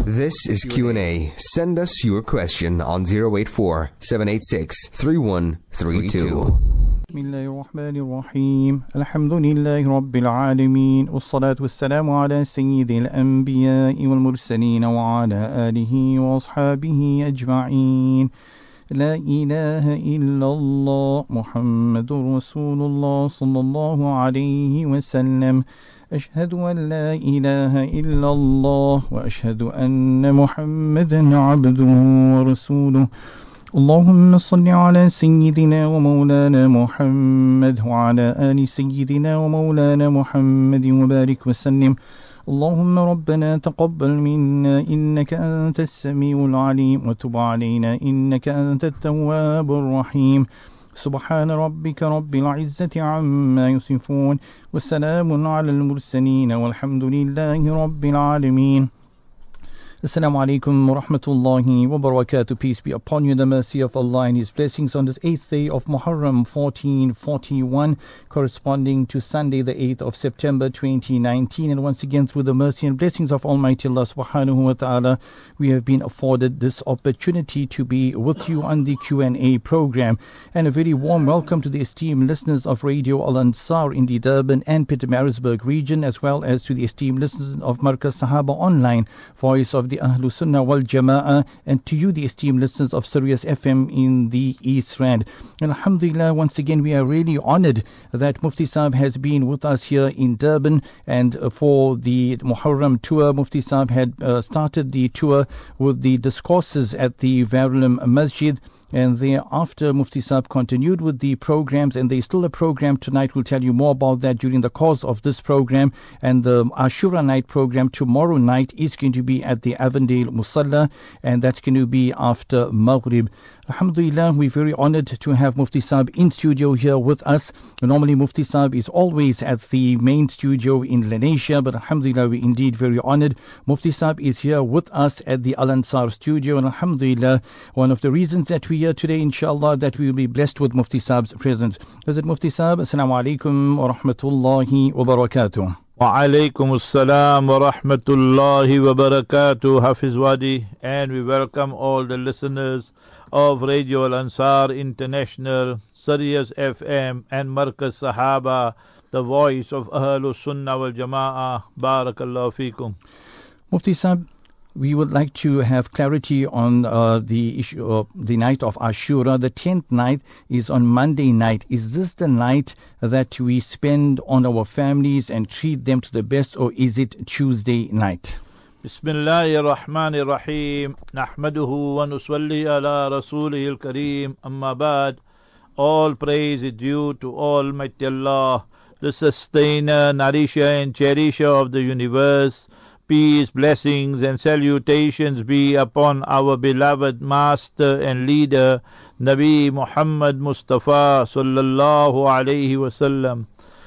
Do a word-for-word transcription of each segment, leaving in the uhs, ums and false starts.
This is Q and A. Send us your question on zero eight four, seven eight six, three one three two. بسم الله الرحمن الرحيم الحمد لله رب العالمين والصلاة والسلام على سيد الأنبياء والمرسلين وعلى آله وأصحابه أجمعين لا إله إلا الله محمد رسول الله صلى الله عليه وسلم أشهد أن لا إله إلا الله وأشهد أن محمدا عبده ورسوله اللهم صل على سيدنا ومولانا محمد وعلى آل سيدنا ومولانا محمد وبارك وسلم اللهم ربنا تقبل منا إنك أنت السميع العليم وتب علينا إنك أنت التواب الرحيم سبحان ربك رب العزة عما يصفون والسلام على المرسلين والحمد لله رب العالمين. Assalamu alaikum wa rahmatullahi wa barakatuh. Peace be upon you, the mercy of Allah and His blessings on this eighth day of Muharram fourteen forty-one, corresponding to Sunday the eighth of September twenty nineteen. And once again, through the mercy and blessings of Almighty Allah subhanahu wa ta'ala, we have been afforded this opportunity to be with you on the Q and A program. And a very warm welcome to the esteemed listeners of Radio Al Ansar in the Durban and Pietermaritzburg region, as well as to the esteemed listeners of Markaz Sahaba Online, Voice of the Ahlus Sunnah wal Jama'ah, and to you, the esteemed listeners of Sirius F M in the East Rand. And alhamdulillah, once again, we are really honored that Mufti Saab has been with us here in Durban. And uh, for the Muharram tour, Mufti Saab had uh, started the tour with the discourses at the Verulam Masjid. And thereafter, Mufti Saab continued with the programs, and there's still a program tonight. We'll tell you more about that during the course of this program. And the Ashura night program tomorrow night is going to be at the Avondale Musalla, and that's going to be after Maghrib. Alhamdulillah, we're very honored to have Mufti Saab in studio here with us. Normally, Mufti Saab is always at the main studio in Lenasia, but alhamdulillah, we're indeed very honored. Mufti Saab is here with us at the Al Ansar studio, and alhamdulillah, one of the reasons that we're here today, inshallah, that we will be blessed with Mufti Saab's presence. Hazrat Mufti Saab, Assalamu alaikum wa rahmatullahi wa barakatuh. Wa alaikum assalam wa rahmatullahi wa barakatuh, Hafiz Wadi, and we welcome all the listeners of Radio Al Ansar International, Sirius F M, and Markaz Sahaba, the voice of Ahlus Sunnah wal Jama'ah. Barakallahu feekum. Mufti Saab, we would like to have clarity on uh, the issue of the night of Ashura. The tenth night is on Monday night. Is this the night that we spend on our families and treat them to the best, or is it Tuesday night? Bismillahir Rahmanir Rahim. Nahmaduhu wa nusalli ala rasulihil kareem. Amma ba'd. All praise is due to Almighty Allah, the sustainer, nourisher and cherisher of the universe. Peace, blessings and salutations be upon our beloved master and leader, Nabi Muhammad Mustafa sallallahu alayhi wasallam.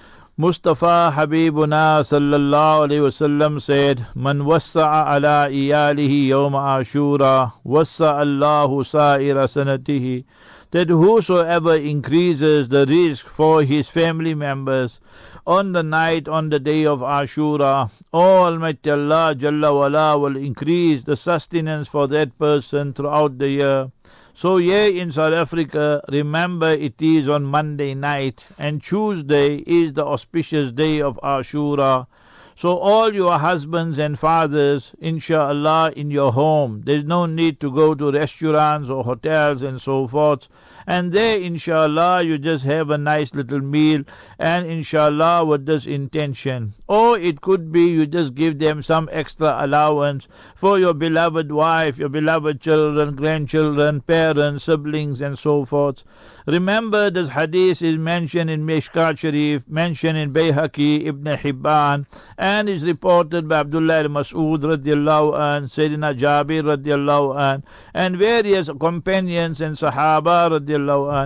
Mustafa Habibuna sallallahu alayhi wasallam said, Man wassa'a ala iyalihi yawma ashura, wassa'a Allahu sa'ira sanatihi. That whosoever increases the risk for his family members on the night, on the day of Ashura, Almighty Allah Jalla wala will increase the sustenance for that person throughout the year. So here in South Africa, remember it is on Monday night, and Tuesday is the auspicious day of Ashura. So all your husbands and fathers, inshallah, in your home, there's no need to go to restaurants or hotels and so forth. And there, inshallah, you just have a nice little meal, and inshallah with this intention. Or it could be you just give them some extra allowance for your beloved wife, your beloved children, grandchildren, parents, siblings and so forth. Remember, this hadith is mentioned in Mishkat Sharif, mentioned in Bayhaqi, Ibn Hibban, and is reported by Abdullah al-Mas'ud radiallahu an, Sayyidina Jabir radiallahu an, and various companions and Sahaba radiallahu an,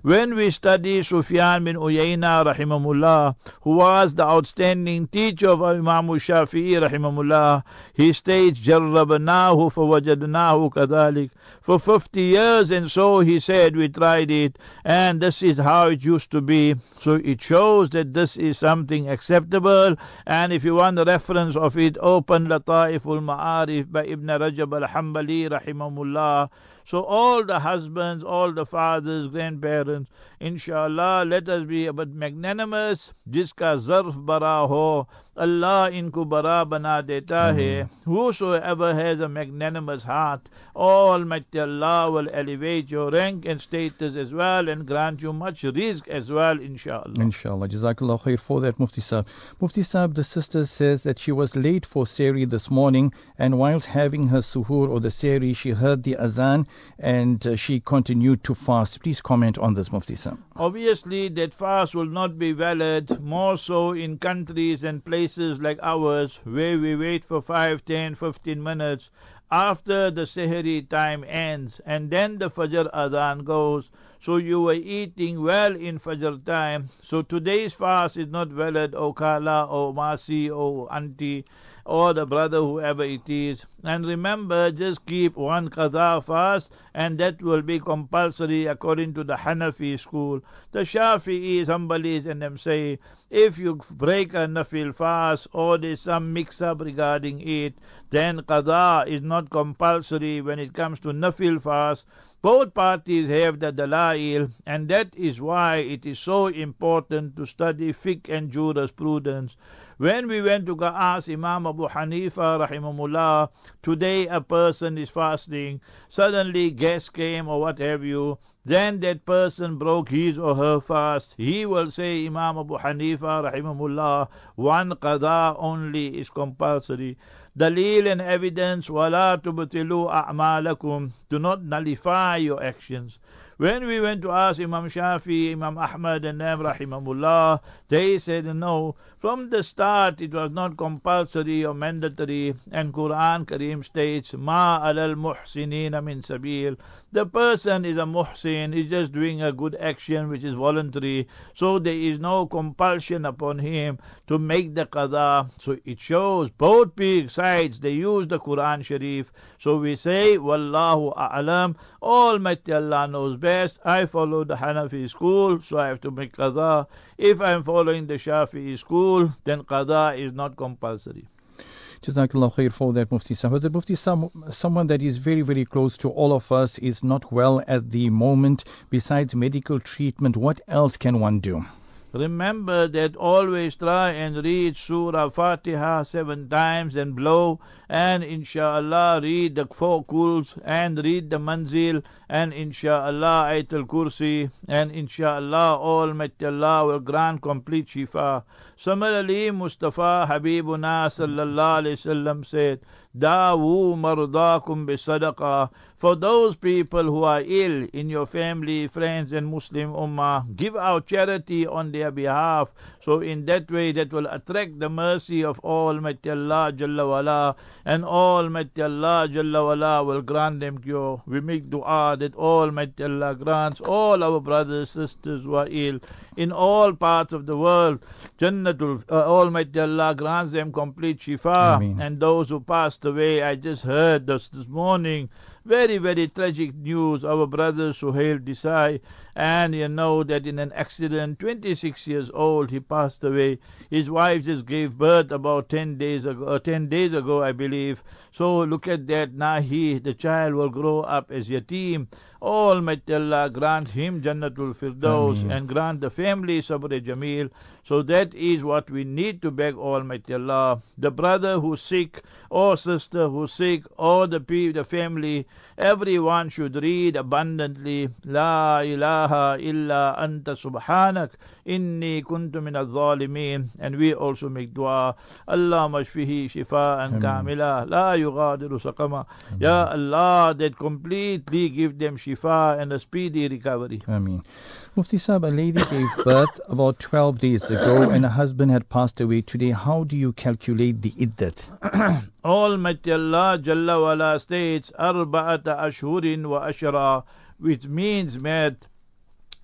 When we study Sufyan bin Uyayna rahimahullah, who was the outstanding teacher of Imam Shafi'i rahimahullah, he states, Jarrabnahu fawajadnahu kadhalik. For fifty years and so, he said, we tried it, and this is how it used to be. So it shows that this is something acceptable, and if you want the reference of it, open Lata'iful Ma'arif by Ibn Rajab al-Hanbali rahimahullah. So all the husbands, all the fathers, grandparents, inshallah, let us be but magnanimous. Jiska zarf bara ho, Allah inku bara bana deta hai. Whosoever has a magnanimous heart, Almighty Allah will elevate your rank and status as well and grant you much rizq as well, inshallah. Inshallah. Jazakallah khair for that, Mufti Saab. Mufti Saab, the sister says that she was late for Sehri this morning, and whilst having her suhoor or the Sehri, she heard the azan and uh, she continued to fast. Please comment on this, Mufti Saab. Obviously, that fast will not be valid, more so in countries and places like ours, where we wait for five, ten, fifteen minutes after the Sehri time ends, and then the Fajr Adhan goes. So you were eating well in Fajr time. So today's fast is not valid, O Kala, O Masi, O Auntie, or the brother, whoever it is. And remember, just keep one qadha fast, and that will be compulsory according to the Hanafi school. The Shafi'is, Hanbalis, and them say, if you break a nafil fast, or there's some mix-up regarding it, then qadha is not compulsory when it comes to nafil fast. Both parties have the dalail, and that is why it is so important to study fiqh and jurisprudence. When we went to go ask Imam Abu Hanifa rahimahullah, today a person is fasting, suddenly guests came or what have you, then that person broke his or her fast, he will say, Imam Abu Hanifa rahimahullah, one qadha only is compulsory. Dalil and evidence, wala tubtilu a'malakum, do not nullify your actions. When we went to ask Imam Shafi, Imam Ahmad and them rahimahullah, they said no, from the start it was not compulsory or mandatory, and Quran Kareem states, ma alal muhsinina min sabil. The person is a muhsin, is just doing a good action which is voluntary, so there is no compulsion upon him to make the qadha. So it shows both sides, they use the Quran Sharif. So we say, Wallahu a'lam, Almighty Allah knows best. I follow the Hanafi school, so I have to make qadha. If I am following the Shafi'i school, then qadha is not compulsory. Jazakallah khair for that, Mufti Saab. Hazrat Mufti Saab, someone that is very, very close to all of us is not well at the moment. Besides medical treatment, what else can one do? Remember that always try and read Surah Fatiha seven times and blow, and inshallah read the four kuls and read the manzil, and inshallah Ayatul Kursi, and inshallah Almighty Allah will grant complete shifa. Similarly, Mustafa Habibuna sallallahu alayhi wasallam said, Dawu mardakum bi sadaqah. For those people who are ill in your family, friends and Muslim ummah, give out charity on their behalf. So in that way that will attract the mercy of Almighty Allah Jalla wala, and Almighty Allah Jalla wala will grant them cure. We make dua that Almighty Allah grants all our brothers, sisters who are ill in all parts of the world, Jannatul, uh, Almighty Allah grants them complete shifa. Ameen. And those who passed away, I just heard this this morning, very, very tragic news. Our brother Suhail Desai, and you know that in an accident, twenty-six years old, he passed away. His wife just gave birth about ten days ago, uh, ten days ago, I believe. So look at that. Now he, the child, will grow up as yatim. Almighty Allah grant him Jannatul Firdaus, and grant the family Sabr Jameel. So that is what we need to beg Almighty Allah. The brother who's sick, or sister who's sick, or the people, the family, everyone should read abundantly, La ilaha illa anta subhanak, inni kuntu min al-zalimin. And we also make dua, Allah mashfihi shifa'an kamila, la yughadiru saqama. Ya Allah, that completely give them shifa and a speedy recovery. Ameen. Mufti Saab, a lady gave birth about twelve days ago and her husband had passed away today. How do you calculate the iddat? Almighty Allah Jalla wala states, Arba'ata ashhurin wa ashra, which means, Matt,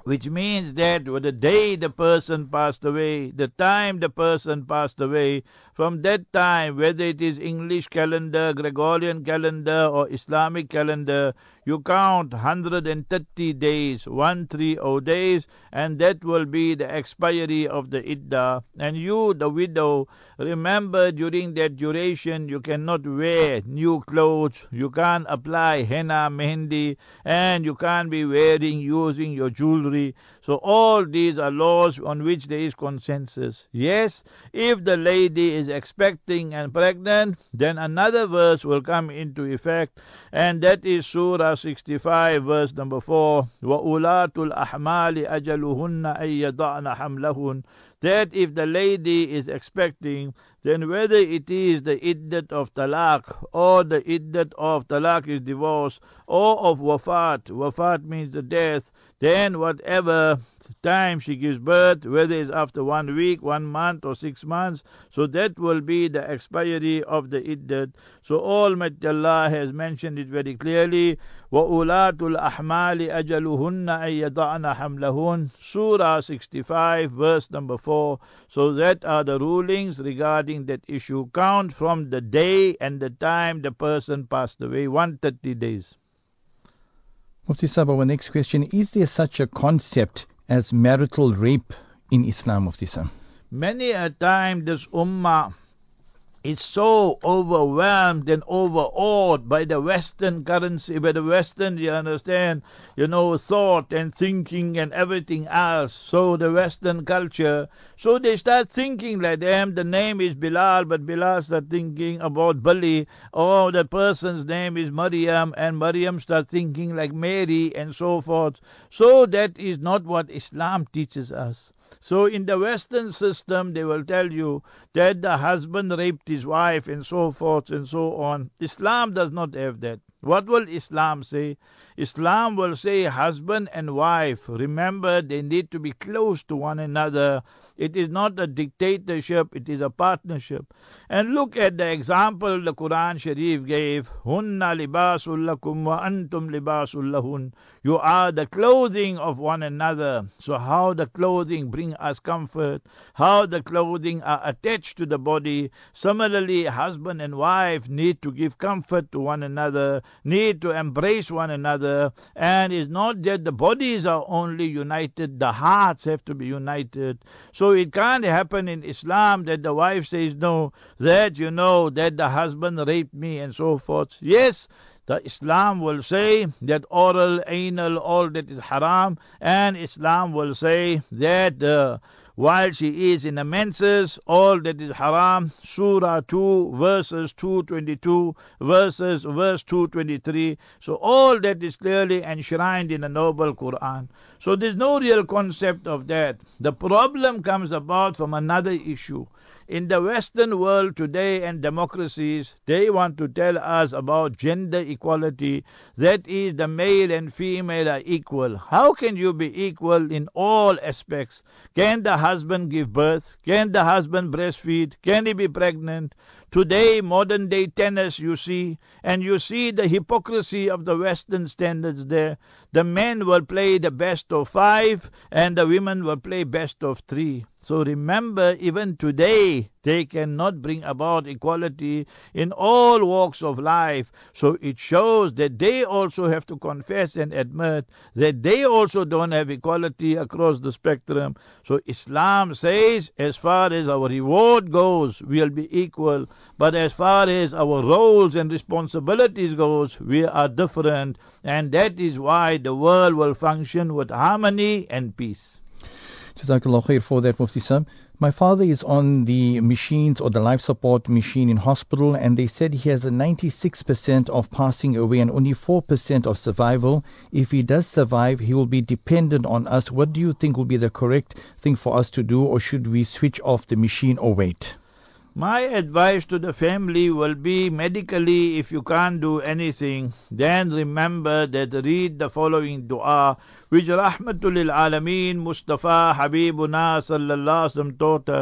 which means that the day the person passed away, the time the person passed away, from that time, whether it is English calendar, Gregorian calendar, or Islamic calendar, you count one hundred thirty days, one hundred thirty days, and that will be the expiry of the iddah. And you, the widow, remember during that duration you cannot wear new clothes, you can't apply henna, mehendi, and you can't be wearing, using your jewelry. So all these are laws on which there is consensus. Yes, if the lady is expecting and pregnant, then another verse will come into effect, and that is Surah sixty-five, verse number four. وَأُولَاتُ الْأَحْمَالِ أَجَلُهُنَّ أَن يَضَعْنَ حَمْلَهُنَّ. That if the lady is expecting, then whether it is the iddat of talaq, or the iddat of talaq is divorce, or of wafat, wafat means the death, then whatever time she gives birth, whether it's after one week, one month, or six months, so that will be the expiry of the iddat. So Almighty Allah has mentioned it very clearly. وَأُولَاتُ الْأَحْمَالِ أَجَلُهُنَّ أَن يَضَعْنَ حَمْلَهُنَّ. Surah sixty-five, verse number four. So that are the rulings regarding that issue. Count from the day and the time the person passed away, one hundred thirty days. Mufti Sahib, our next question, is there such a concept as marital rape in Islam, Mufti Sahib? Many a time this ummah is so overwhelmed and overawed by the Western currency, by the Western, you understand, you know, thought and thinking and everything else. So the Western culture, so they start thinking like them. The name is Bilal, but Bilal start thinking about Bali. Oh, the person's name is Maryam, and Maryam start thinking like Mary, and so forth. So that is not what Islam teaches us. So in the Western system, they will tell you that the husband raped his wife and so forth and so on. Islam does not have that. What will Islam say? Islam will say husband and wife, remember, they need to be close to one another. It is not a dictatorship, it is a partnership. And look at the example the Quran Sharif gave. Hunna libasul lakum wa antum libasul lahun. You are the clothing of one another. So how the clothing bring us comfort, how the clothing are attached to the body. Similarly, husband and wife need to give comfort to one another, need to embrace one another. And it's not that the bodies are only united, the hearts have to be united. So it can't happen in Islam that the wife says no, that you know that the husband raped me and so forth. Yes, the Islam will say that oral, anal, all that is haram, and Islam will say that uh, while she is in the menses, all that is haram. Surah two, verses two twenty-two, verses, verse two twenty-three. So all that is clearly enshrined in the noble Quran. So there's no real concept of that. The problem comes about from another issue. In the Western world today and democracies, they want to tell us about gender equality. That is, the male and female are equal. How can you be equal in all aspects? Can the husband give birth? Can the husband breastfeed? Can he be pregnant? Today, modern day tennis, you see, and you see the hypocrisy of the Western standards there. The men will play the best of five, and the women will play best of three. So remember, even today, they cannot bring about equality in all walks of life. So it shows that they also have to confess and admit that they also don't have equality across the spectrum. So Islam says, as far as our reward goes, we'll be equal. But as far as our roles and responsibilities goes, we are different. And that is why the world will function with harmony and peace. Jazakallah khair for that, Mufti Sahib. My father is on the machines or the life support machine in hospital, and they said he has a ninety-six percent of passing away and only four percent of survival. If he does survive, he will be dependent on us. What do you think will be the correct thing for us to do, or should we switch off the machine or wait? My advice to the family will be, medically, if you can't do anything, then remember that read the following dua, which Rahmatul lil Alameen Mustafa Habibuna Sallallahu Alaihi Wasallam taught us.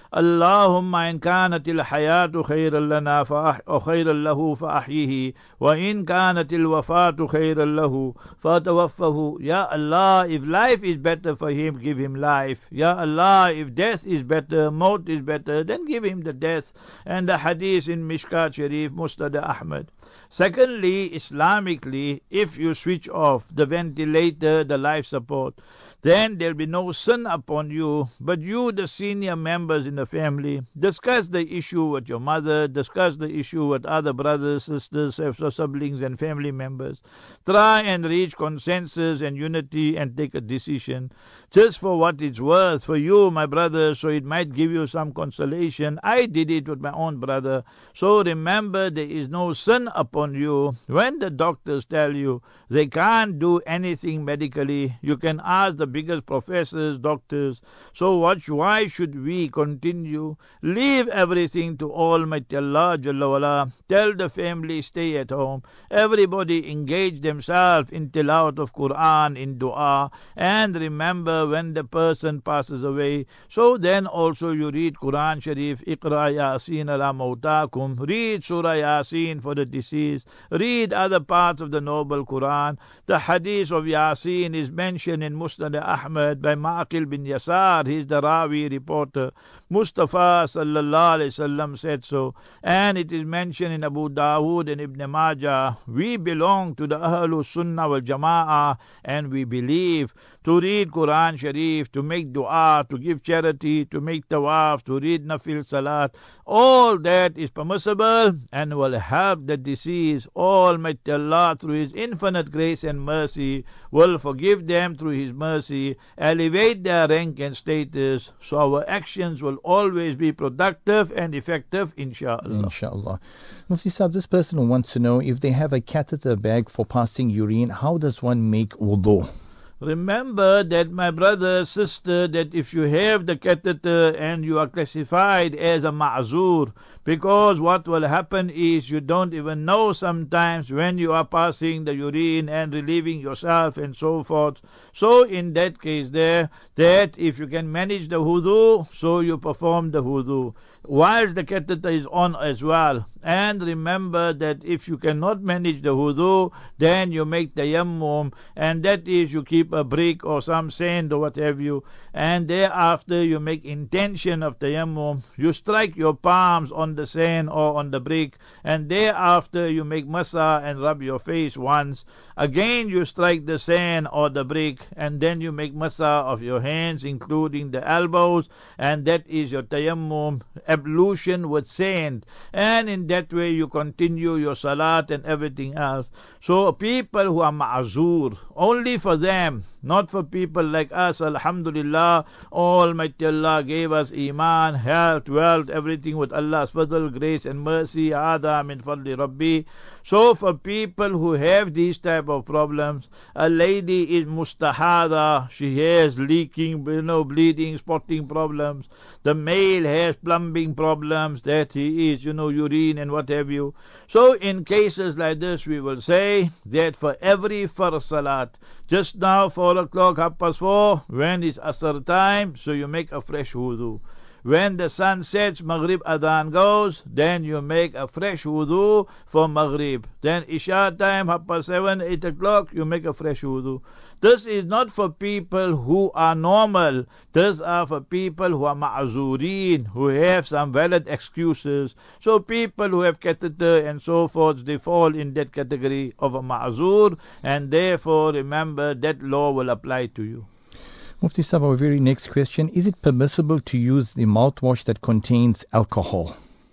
اللهم إن كانت الحياة خيرا لنا فأح أو خيرا له فأحيه وإن كانت الوفاة خيرا له فتوفه. Ya Allah, if life is better for him, give him life. Ya Allah, if death is better, maut is better, then give him the death. And the hadith in Mishkat Sharif, Musnad Ahmad. Secondly, Islamically, if you switch off the ventilator, the life support, then there will be no sin upon you, but you, the senior members in the family, discuss the issue with your mother, discuss the issue with other brothers, sisters, siblings, and family members. Try and reach consensus and unity and take a decision. Just for what it's worth for you, my brother, so it might give you some consolation. I did it with my own brother. So remember, there is no sin upon you. When the doctors tell you they can't do anything medically, you can ask the biggest professors, doctors. So what, why should we continue? Leave everything to Almighty Allah Jalla wala. Tell the family, stay at home. Everybody engage themselves in tilawat of Quran, in dua. And remember, when the person passes away, so then also you read Quran Sharif, Iqra Yasin ala mawtakum, read Surah Yasin for the deceased, read other parts of the noble Quran. The hadith of Yasin is mentioned in Musnad Ahmad by Ma'aqil bin Yasar. He is the Rawi reporter. Mustafa sallallahu alayhi wasallam said so, and it is mentioned in Abu Dawood and Ibn Majah. We belong to the Ahlul Sunnah wal Jama'ah, and we believe to read Quran Sharif, to make dua, to give charity, to make tawaf, to read nafil salat. All that is permissible and will help the deceased. Almighty Allah, through His infinite grace and mercy, will forgive them through His mercy, elevate their rank and status, so our actions will always be productive and effective, inshallah. Inshallah. Mufti Sahib, this person wants to know, if they have a catheter bag for passing urine, how does one make wudu? Remember that, my brother, sister, that if you have the catheter and you are classified as a ma'zur, because what will happen is you don't even know sometimes when you are passing the urine and relieving yourself and so forth. So in that case there, that if you can manage the wudu, so you perform the wudu whilst the catheter is on as well. And remember that if you cannot manage the wudu, then you make tayammum, and that is you keep a brick or some sand or what have you, and thereafter you make intention of tayammum. You strike your palms on the sand or on the brick, and thereafter you make masa and rub your face once. Again you strike the sand or the brick, and then you make masa of your hands including the elbows, and that is your tayammum, ablution with sand. And in that way you continue your salat and everything else. So people who are ma'zur, only for them, not for people like us. Alhamdulillah, Almighty Allah gave us iman, health, wealth, everything with Allah's fadl, grace and mercy. Hada min fadli Rabbi. So for people who have these type of problems, a lady is mustahada, she has leaking, you know, bleeding, spotting problems. The male has plumbing problems, that he is, you know, urine and what have you. So in cases like this, we will say that for every first salat, just now four o'clock, half past four, when it's asr time, so you make a fresh wudu. When the sun sets, Maghrib adhan goes, then you make a fresh wudu for Maghrib. Then Isha time, half past seven, eight o'clock, you make a fresh wudu. This is not for people who are normal. These are for people who are ma'zureen, who have some valid excuses. So people who have catheter and so forth, they fall in that category of a ma'zur, and therefore remember that law will apply to you. Mufti Sahib, our very next question, is it permissible to use the mouthwash that contains alcohol?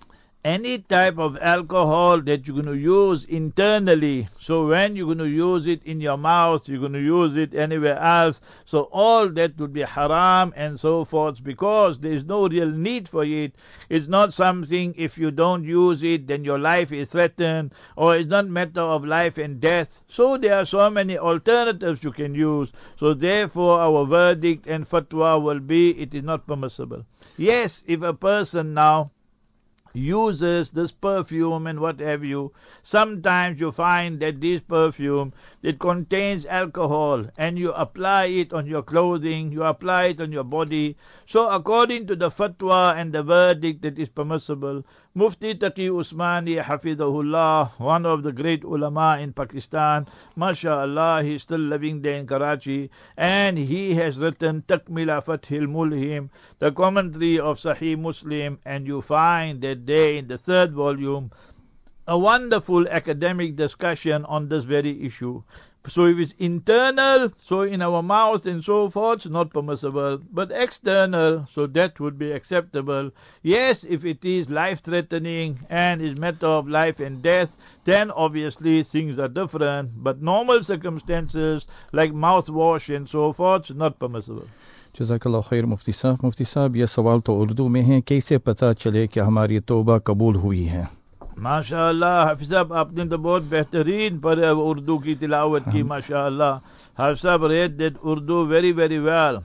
Any type of alcohol that you're going to use internally. So when you're going to use it in your mouth, you're going to use it anywhere else. So all that would be haram and so forth, because there is no real need for it. It's not something, if you don't use it, then your life is threatened, or it's not matter of life and death. So there are so many alternatives you can use. So therefore our verdict and fatwa will be, it is not permissible. Yes, if a person now uses this perfume and what have you. Sometimes you find that this perfume, it contains alcohol, and you apply it on your clothing, you apply it on your body. So according to the fatwa and the verdict, that is permissible. Mufti Taqi Usmani Hafidahullah, one of the great ulama in Pakistan, mashallah, he's still living there in Karachi, and he has written Takmila Fathil Mulhim, the commentary of Sahih Muslim, and you find that there in the third volume a wonderful academic discussion on this very issue. So if it's internal, so in our mouth and so forth, not permissible. But external, so that would be acceptable. Yes, if it is life-threatening and is matter of life and death, then obviously things are different. But normal circumstances like mouthwash and so forth, not permissible. जज़ाकल्लाह खैर मुफ्ती साहब। मुफ्ती साहब, यह सवाल तो उर्दू में है, कैसे पता चले कि हमारी तौबा कबूल हुई है? माशाअल्लाह हाफिज़ साहब, आपने तो बहुत बेहतरीन पर उर्दू की तिलावत की, माशाअल्लाह। हाफिज़ साहब read that Urdu very very well.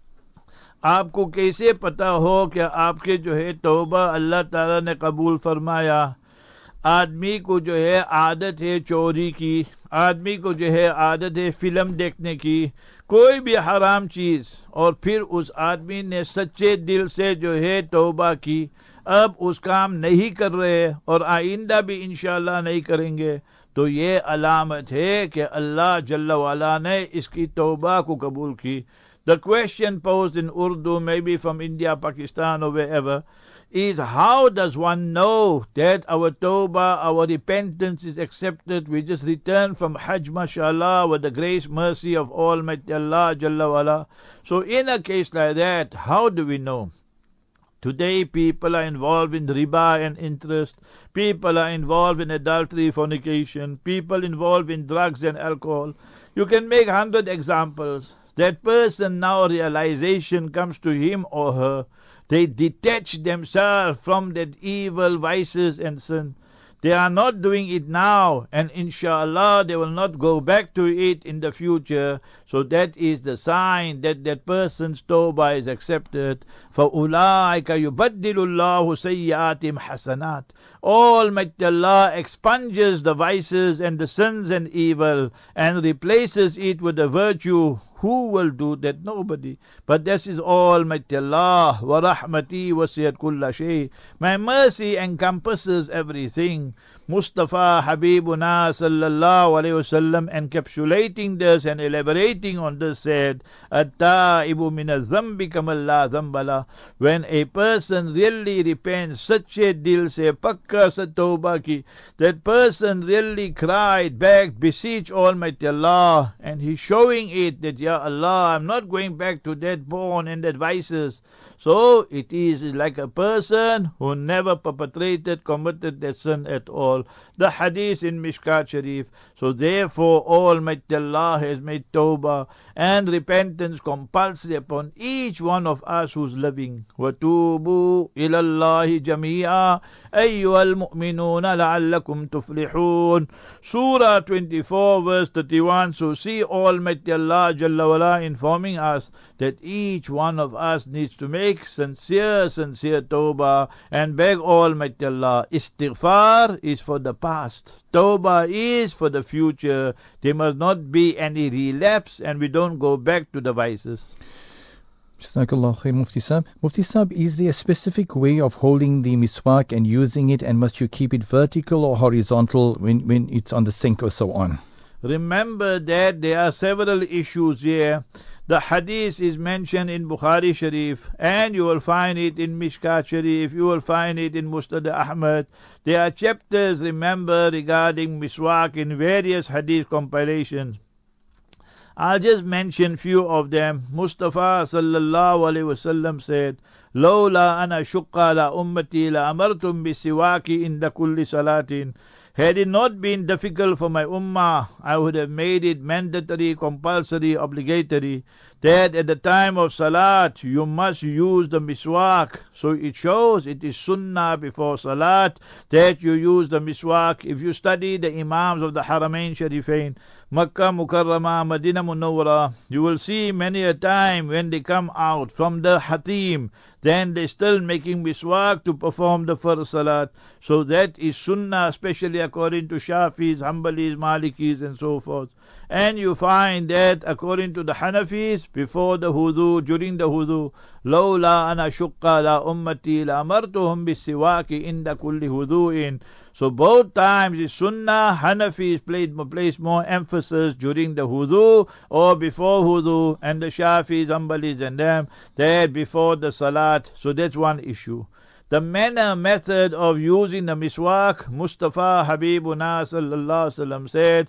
आपको कैसे पता हो कि आपके जो है तौबा अल्लाह ताला ने कबूल फरमाया? आदमी को जो है आदत है चोरी की, आदमी को जो है आदत है फिल्म देखने की, कोई भी हराम चीज, और फिर उस आदमी ने सच्चे दिल से जो है तौबा की, अब उस काम नहीं कर रहे और आइंदा भी इंशाअल्लाह नहीं करेंगे, तो ये अलामत है कि अल्लाह जल्ला वाला ने इसकी तौबा को कबूल की. The question posed in Urdu, maybe from India, Pakistan or wherever, is how does one know that our tawbah, our repentance is accepted? We just returned from Hajj, mashallah, with the grace, mercy of Almighty Allah, Jalla wala. So in a case like that, how do we know? Today people are involved in riba and interest. People are involved in adultery, fornication. People involved in drugs and alcohol. You can make hundred examples. That person now realization comes to him or her. They detach themselves from that evil vices and sin. They are not doing it now, and inshallah they will not go back to it in the future. So that is the sign that that person's tawbah is accepted. فَأُولَٰئِكَ يُبَدِّلُ اللَّهُ سَيِّئَاتِهِمْ حَسَنَاتٍ. Almighty Allah expunges the vices and the sins and evil and replaces it with the virtue. Who will do that? Nobody. But this is Almighty Allah. وَرَحْمَتِي وَسِيَتْ كُلَّ شَيْءٍ. My mercy encompasses everything. Mustafa Habibuna sallallahu alayhi wasallam, encapsulating this and elaborating on this, said, At-ta'ibu min al-dhambi kamal la dhambala. When a person really repents, sache dil se pakka sa tawbah ki, that person really cried, begged, beseech Almighty Allah, and he's showing it that, Ya Allah, I'm not going back to that porn and that vices. So it is like a person who never perpetrated, committed that sin at all. The hadith in Mishkat Sharif. So therefore Almighty Allah has made tawbah and repentance compulsory upon each one of us who's living. وَتُوبُوا إِلَى اللَّهِ جَمِيعًا أَيُّهَا الْمُؤْمِنُونَ لَعَلَّكُمْ تُفْلِحُونَ. Surah twenty-four verse thirty-one. So see Almighty Allah Jalla wala informing us that each one of us needs to make sincere, sincere tawbah and beg Almighty Allah. Istighfar is for the past. Tawbah is for the future. There must not be any relapse and we don't go back to the vices. Jazakallah khair, Mufti Sahib. Mufti Sahib, is there a specific way of holding the miswak and using it, and must you keep it vertical or horizontal when, when it's on the sink or so on? Remember that there are several issues here. The hadith is mentioned in Bukhari Sharif, and you will find it in Mishkat Sharif, you will find it in Musnad Ahmad. There are chapters, remember, regarding miswak in various hadith compilations. I'll just mention few of them. Mustafa sallallahu alaihi wasallam said, Lawla ana shukka la ummati la amartum bisiwaki inda kulli salatin. Had it not been difficult for my ummah, I would have made it mandatory, compulsory, obligatory, that at the time of salat, you must use the miswak. So it shows it is sunnah before salat that you use the miswak. If you study the imams of the Haramain Sharifain, Makkah Mukarramah, Madinah Munawwara, you will see many a time when they come out from the Hatim, then they still making miswak to perform the first salat. So that is sunnah, especially according to Shafis, Hanbalis, Malikis and so forth. And you find that according to the Hanafis, before the wudu, during the wudu, lawla ana shukka la ummati la amartuhum bisiwaki inda kulli wudu'in. So both times is sunnah. Hanafis played, place more emphasis during the wudu or before wudu, and the Shafis, Hanbalis and them, that before the salat. So that's one issue. The manner, method of using the miswak, Mustafa Habibuna sallallahu alaihi wasallam said,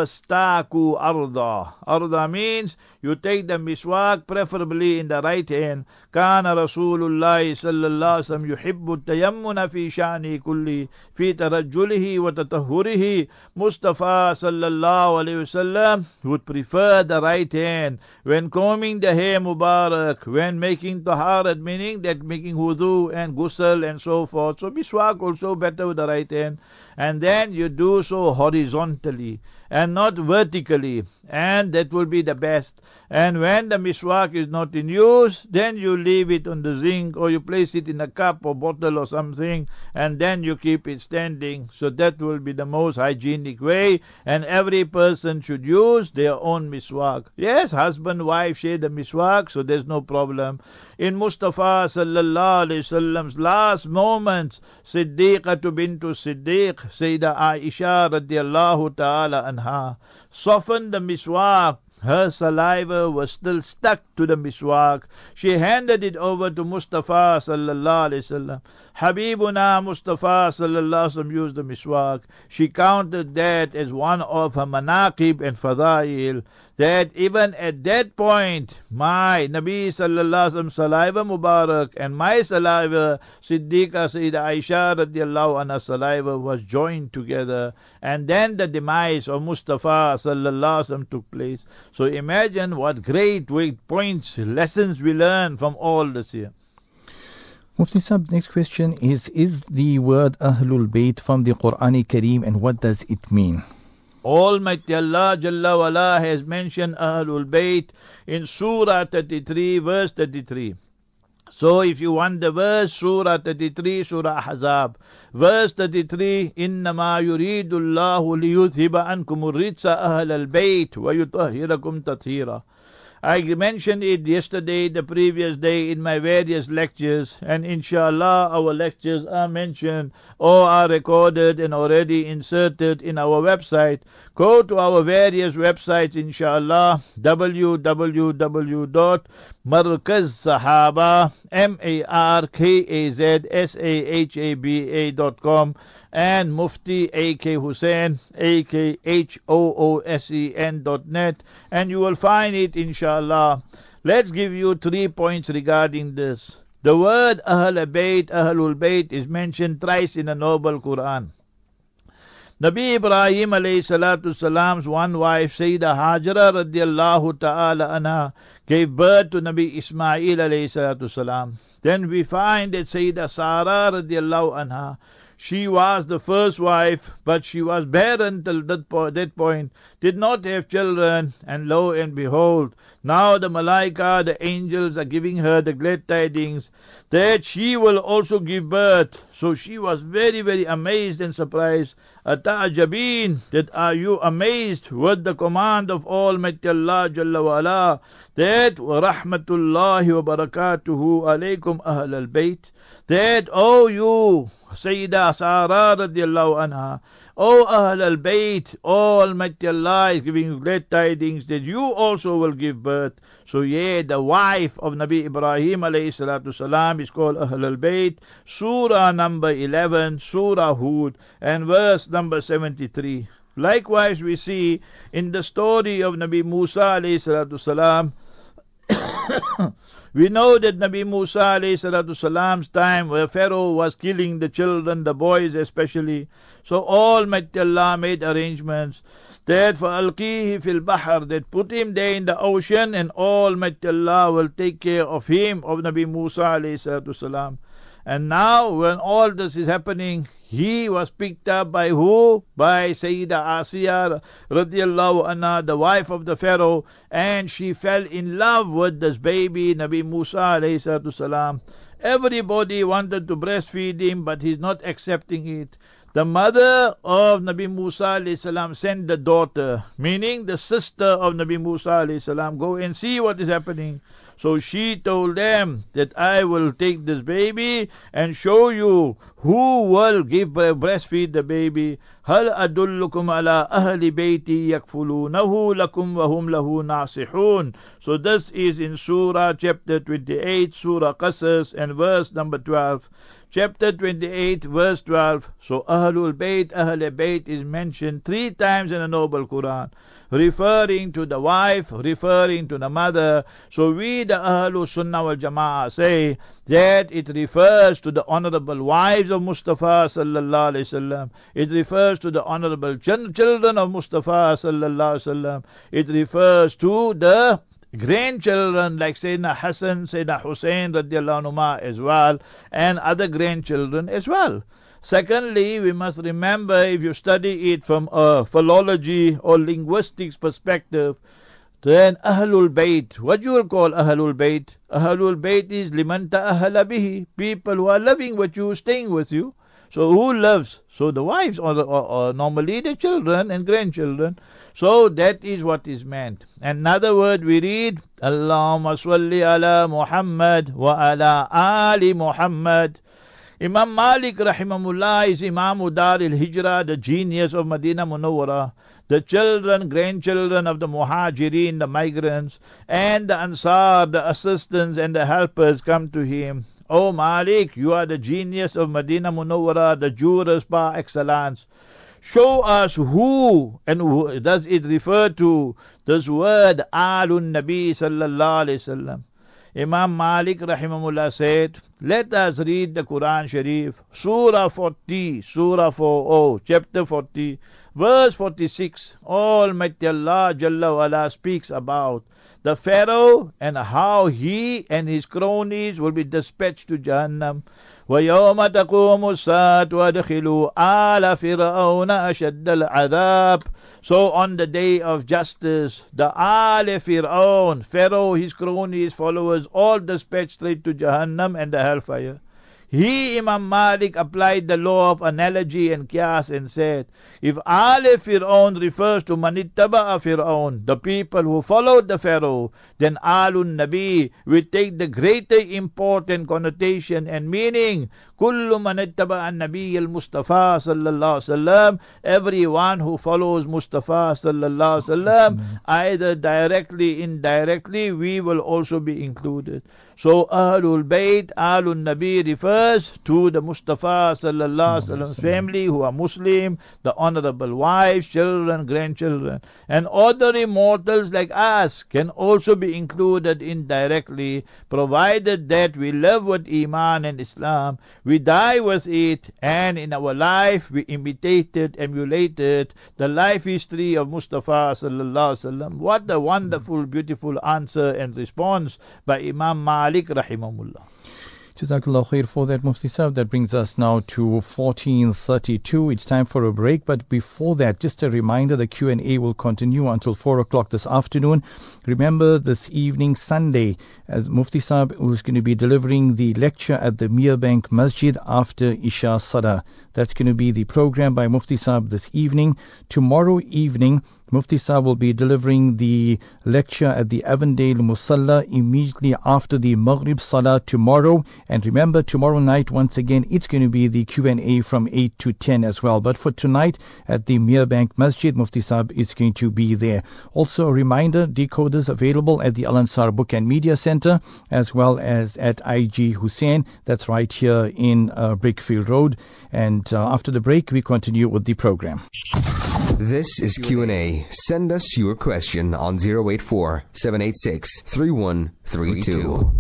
Fastaku arda. Arda means you take the miswak preferably in the right hand. Kana Rasulullah sallallahu alaihi wasallam yuhibbu tayammuna fi sha'ni kulli fi tarajjulihi wa tatahhurihi. Mustafa sallallahu alaihi wasallam would prefer the right hand when combing the hair mubarak, when making taharat, meaning that making wudu and ghusl and so forth. So miswak also better with the right hand. And then you do so horizontally and not vertically, and that will be the best. And when the miswak is not in use, then you leave it on the zinc, or you place it in a cup or bottle or something, and then you keep it standing. So that will be the most hygienic way, and every person should use their own miswak. Yes, husband, wife share the miswak, so there's no problem. In Mustafa sallallahu alaihi wasallam's last moments, Siddiqatu bintu Siddiq, Sayyidah Aisha radiallahu ta'ala anha, softened the miswak. Her saliva was still stuck to the miswak. She handed it over to Mustafa sallallahu alaihi wasallam. Habibuna Mustafa sallallahu alaihi wasallam used the miswak. She counted that as one of her manaqib and fadail, that even at that point, my Nabi sallallahu alaihi wasallam saliva mubarak and my saliva, Siddiqa Sayyidah Aisha radiallahu anha saliva, was joined together, and then the demise of Mustafa sallallahu alaihi wasallam took place. So imagine what great weight points, lessons we learn from all this here. Mufti Sahib, next question is, is the word Ahlul Bayt from the Quran Kareem, and what does it mean? Almighty Allah Jalla wala has mentioned Ahlul Bayt in Surah thirty-three, verse thirty-three. So if you want the verse, Surah thirty-three, Surah Ahzab, verse thirty-three, إِنَّمَا يُرِيدُ اللَّهُ لِيُذْهِبَ عَنْكُمُ الرِّجْسَ أَهْلَ الْبَيْتِ وَيُطَهِّرَكُمْ تَطْهِيرًا. I mentioned it yesterday, the previous day in my various lectures, and inshallah our lectures are mentioned or are recorded and already inserted in our website. Go to our various websites, inshallah, w w w dot markaz sahaba, M A R K A Z S A H A B A dot com, and Mufti A K Hussein, A K H O O S E N dot net, and you will find it, inshallah. Let's give you three points regarding this. The word Ahl Bayt, Ahlul Bayt, is mentioned thrice in the Noble Quran. Nabi Ibrahim alayhi salatu salam's one wife, Sayyidah Hajra radiallahu ta'ala anha, gave birth to Nabi Ismail alayhi salatu salam. Then we find that Sayyidah Sarah radiallahu anha, she was the first wife, but she was barren till that, po- that point, did not have children, and lo and behold, now the malaika, the angels, are giving her the glad tidings that she will also give birth. So she was very, very amazed and surprised. Ata'ajabeen, that are you amazed with the command of Almighty Allah Jalla wa ala, that wa rahmatullahi wa barakatuhu alaykum ahl al-bayt, that, oh you, Sayyidah Sarah radiallahu anha, O Ahl al-Bayt, Almighty Allah is giving you great tidings that you also will give birth. So yeah, the wife of Nabi Ibrahim alayhi salatu salam is called Ahl al-Bayt. Surah number eleven, Surah Hud, and verse number seventy-three. Likewise we see in the story of Nabi Musa alayhi salatu salam, we know that Nabi Musa alayhi salatu salam's time, where Pharaoh was killing the children, the boys especially, so Almighty Allah made arrangements that for Alqihi fil Bahr, that put him there in the ocean, and Almighty Allah will take care of him, of Nabi Musa alayhi salatu salam. And now when all this is happening, he was picked up by who? By Sayyida Asiya radiallahu anha, the wife of the Pharaoh, and she fell in love with this baby, Nabi Musa alayhi salatu salam. Everybody wanted to breastfeed him, but he's not accepting it. The mother of Nabi Musa alayhi salam sent the daughter, meaning the sister of Nabi Musa alayhi salam, go and see what is happening. So she told them that I will take this baby and show you who will give breastfeed the baby. Hal adullukum ala ahli bayti yakfulunahu lakum wa hum lahu nasihun. So this is in Surah chapter twenty-eight, Surah Qasas, and verse number twelve. Chapter twenty-eight, verse twelve. So Ahlul Bayt, Ahl Bayt is mentioned three times in the Noble Quran, referring to the wife, referring to the mother. So we, the Ahlul Sunnah wal Jama'ah, say that it refers to the honorable wives of Mustafa sallallahu alaihi wasallam. It refers to the honorable ch- children of Mustafa sallallahu alaihi wasallam. It refers to the grandchildren like Sayyidina Hassan, Sayyidina Hussein radiallahu anhuma as well, and other grandchildren as well. Secondly, we must remember, if you study it from a philology or linguistics perspective, then Ahlul Bayt, what you will call Ahlul Bayt? Ahlul Bayt is liman ta'ahala bihi, people who are loving what you, staying with you. So who loves? So the wives, or, or, or normally the children and grandchildren. So that is what is meant. Another word we read, Allahumma salli ala Muhammad wa ala ali Muhammad. Imam Malik rahimahullah is Imam Dar al-Hijrah, the genius of Medina Munawwara. The children, grandchildren of the Muhajirin, the migrants, and the Ansar, the assistants and the helpers come to him. Oh Malik, you are the genius of Medina Munawwara, the jurist par excellence. Show us who, and who does it refer to this word Alun Nabi sallallahu alayhi wasallam. Imam Malik rahimahullah said, let us read the Quran Sharif, Surah forty, Surah forty, chapter forty, verse forty-six. Almighty Allah Jalla wa Ala speaks about the Pharaoh and how he and his cronies will be dispatched to Jahannam. وَيَوْمَ تَقُومُ السَّاعَةُ وَأَدْخِلُوا آلَ فِرْعَوْنَ أَشَدَّ الْعَذَابِ. So on the day of justice, the Al Fir'aun, Pharaoh, his cronies, followers, all dispatched straight to Jahannam and the hellfire. He, Imam Malik, applied the law of analogy and qiyas and said, if Al Fir'aun refers to Manittaba'a Fir'aun, the people who followed the Pharaoh, then Alun Nabi will take the greater import and connotation and meaning. Kullu Manittaba'a Nabi al-Mustafa sallallahu alaihi wasallam, everyone who follows Mustafa sallallahu alaihi wasallam, either directly, indirectly, we will also be included. So Ahlul Bayt, Alun Nabi refers to the Mustafa sallallahu alaihi wasallam's family who are Muslim, the honorable wives, children, grandchildren. And ordinary mortals like us can also be included indirectly, provided that we live with Iman and Islam, we die with it, and in our life we imitated, emulated the life history of Mustafa sallallahu alaihi wasallam. What a wonderful, beautiful answer and response by Imam Malik rahimahullah. Jazakallah khair for that, Mufti Sahib. That brings us now to fourteen thirty-two. It's time for a break, but before that, just a reminder, the Q and A will continue until four o'clock this afternoon. Remember, this evening, Sunday, as Mufti Sahib who's going to be delivering the lecture at the Meerbank Masjid after Isha Sada. That's going to be the program by Mufti Sahib this evening. Tomorrow evening, Mufti Sahib will be delivering the lecture at the Avondale Musalla immediately after the Maghrib Salah tomorrow. And remember, tomorrow night, once again, it's going to be the Q and A from eight to ten as well. But for tonight, at the Meerbank Masjid, Mufti Sahib is going to be there. Also, a reminder, decoders available at the Al Ansar Book and Media Center, as well as at I G Hussain. That's right here in uh, Brickfield Road. And uh, after the break, we continue with the program. This is Q and A. Send us your question on zero eight four, seven eight six, three one three two.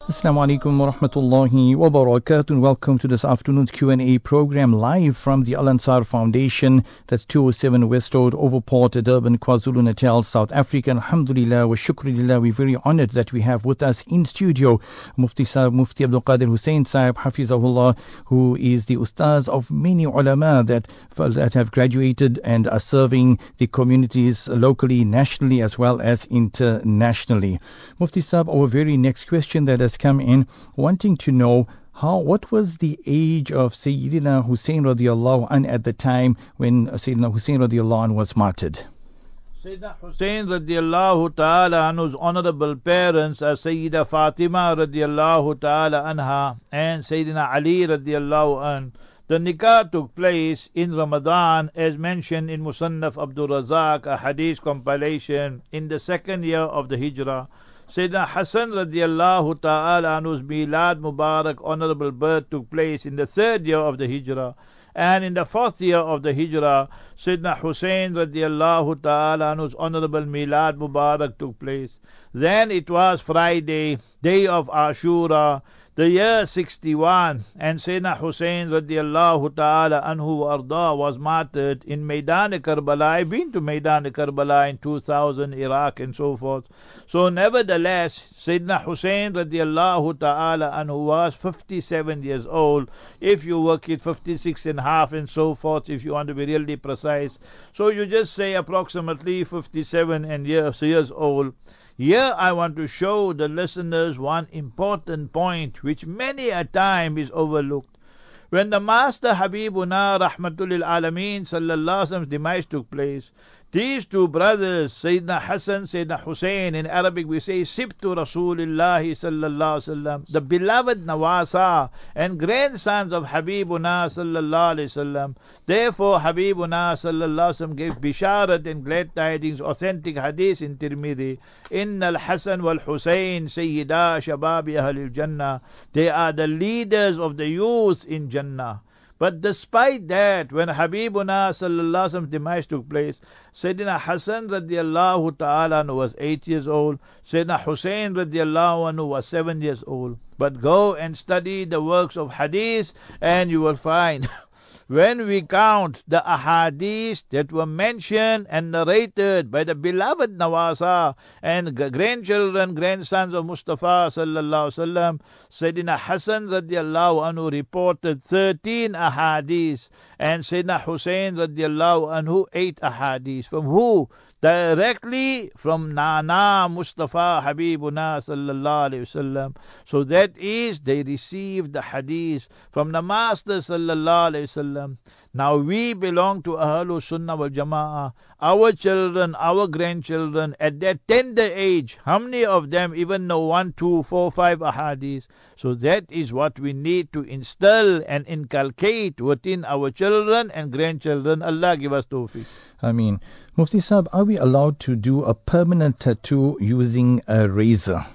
Assalamu alaikum wa rahmatullahi wa barakatuh. Welcome to this afternoon's Q and A program live from the Al Ansar Foundation. That's two oh seven West Road, Overport, Durban, KwaZulu-Natal, South Africa. Alhamdulillah wa shukrillah. We're very honored that we have with us in studio Mufti Sahib, Mufti Abdul Qadir Hussain Sahib, Hafizahullah, who is the ustaz of many ulama that, that have graduated and are serving the communities locally, nationally, as well as internationally. Mufti Sahib, our very next question that has come in, wanting to know how what was the age of Sayyidina Hussein radiallahu anh at the time when Sayyidina Hussein radiallahu anh was martyred? Sayyidina Hussein radiallahu ta'ala anhu's honorable parents are Sayyida Fatima radiallahu ta'ala anha and Sayyidina Ali radiallahu anh. The nikah took place in Ramadan as mentioned in Musannaf Abdul Razak, a hadith compilation, in the second year of the Hijrah. Sayyidina Hassan radiallahu ta'ala anhu's Milad Mubarak honorable birth took place in the third year of the Hijrah. And in the fourth year of the Hijrah, Sayyidina Hussein radiallahu ta'ala anhu's honorable Milad Mubarak took place. Then it was Friday, day of Ashura, the year sixty-one, and Sayyidina Hussein radiallahu ta'ala anhu arda was martyred in Maidan Karbala. I've been to Maidan Karbala in two thousand, Iraq and so forth. So nevertheless, Sayyidina Hussein radiallahu ta'ala anhu was fifty-seven years old. If you work it fifty-six and a half and so forth, if you want to be really precise. So you just say approximately fifty-seven and years, years old. Here I want to show the listeners one important point which many a time is overlooked. When the Master Habibuna Rahmatul Alameen Sallallahu Alaihi Wasallam's demise took place, these two brothers, Sayyidina Hassan, Sayyidina Hussein, in Arabic we say Sibtu Rasulillahi Sallallahu Alaihi Wasallam, the beloved Nawasa and grandsons of Habibuna Sallallahu Alaihi Wasallam. Therefore Habibuna Sallallahu Alaihi Wasallam gave bisharat and glad tidings, authentic hadith in Tirmidhi. Inna al-Hasan wal-Hussein Sayyida Shababi Ahlil Jannah. They are the leaders of the youth in Jannah. But despite that, when Habibuna Sallallahu Alaihi Wasallam's demise took place, Sayyidina Hassan radiallahu ta'ala anhu was eight years old, Sayyidina Hussein radiallahu anhu was seven years old. But go and study the works of hadith and you will find when we count the ahadith that were mentioned and narrated by the beloved Nawasa and grandchildren, grandsons of Mustafa sallallahu alaihi wasallam, Sayyidina Hassan radiallahu anhu reported thirteen ahadith and Sayyidina Hussein radiallahu anhu eight ahadith. From who? Directly from Nana Mustafa Habibuna sallallahu alayhi wasallam. So that is, they received the hadith from the Master sallallahu alayhi wasallam. Now we belong to Ahlul Sunnah wal Jama'ah. Our children, our grandchildren, at that tender age, how many of them even know one, two, four, five ahadith? So that is what we need to instill and inculcate within our children and grandchildren. Allah give us tawfiq. I mean, Mufti Sahib, are we allowed to do a permanent tattoo using a razor?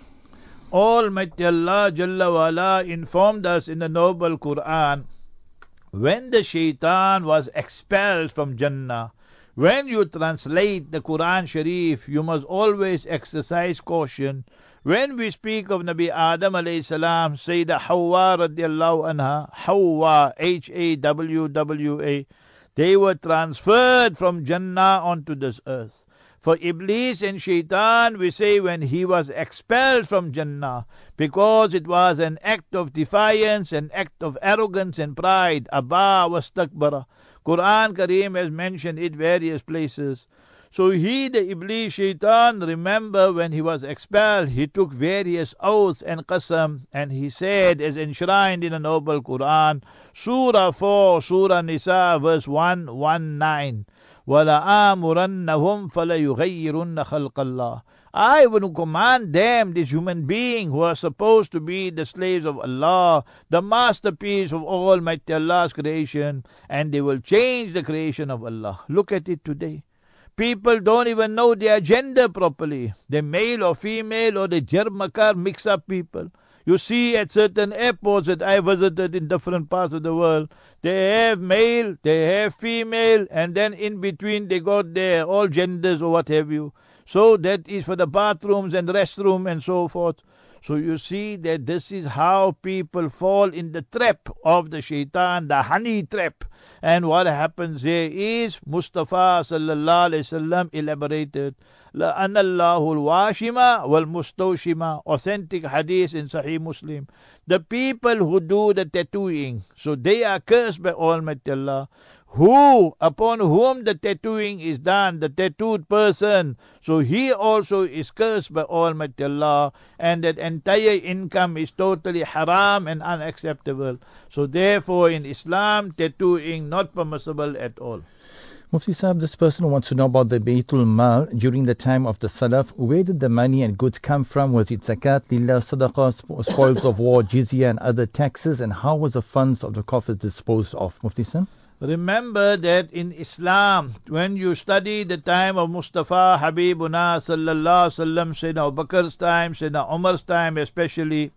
Almighty Allah Jalla wa Ala informed us in the Noble Quran, when the shaitan was expelled from Jannah, when you translate the Quran Sharif, you must always exercise caution. When we speak of Nabi Adam alayhi salam, Sayyidah Hawa radiallahu anha, Hawa, H A W W A, they were transferred from Jannah onto this earth. For Iblis and Shaitan, we say when he was expelled from Jannah, because it was an act of defiance, an act of arrogance and pride. Abba wastakbara. Quran Kareem has mentioned it various places. So he, the Iblis, Shaitan, remember when he was expelled, he took various oaths and qasam, and he said, as enshrined in the Noble Quran, Surah four, Surah Nisa, verse one nineteen, وَلَآمُرَنَّهُمْ فَلَيُغَيِّرُنَّ خَلْقَ اللَّهِ. I will command them, this human being who are supposed to be the slaves of Allah, the masterpiece of Almighty Allah's creation, and they will change the creation of Allah. Look at it today. People don't even know their gender properly. They're male or female, or they jermakar, mix up people. You see at certain airports that I visited in different parts of the world, they have male, they have female, and then in between they got their all genders or what have you. So that is for the bathrooms and restroom and so forth. So you see that this is how people fall in the trap of the shaitan, the honey trap. And what happens here is Mustafa sallallahu alaihi wasallam elaborated, لَأَنَّ اللَّهُ الْوَاشِمَ وَالْمُسْتَوْشِمَ, authentic hadith in Sahih Muslim. The people who do the tattooing, so they are cursed by Almighty Allah. Who, upon whom the tattooing is done, the tattooed person, so he also is cursed by Almighty Allah, and that entire income is totally haram and unacceptable. So therefore in Islam, tattooing not permissible at all. Mufti Sahib, this person wants to know about the Baytul Mal during the time of the Salaf. Where did the money and goods come from? Was it zakat, lillah, sadaqah, spoils of war, jizya and other taxes? And how was the funds of the coffers disposed of? Mufti Sahib? Remember that in Islam, when you study the time of Mustafa Habibuna sallallahu alaihi wasallam, Sayyidina Abu Bakr's time, Sayyidina Umar's time especially,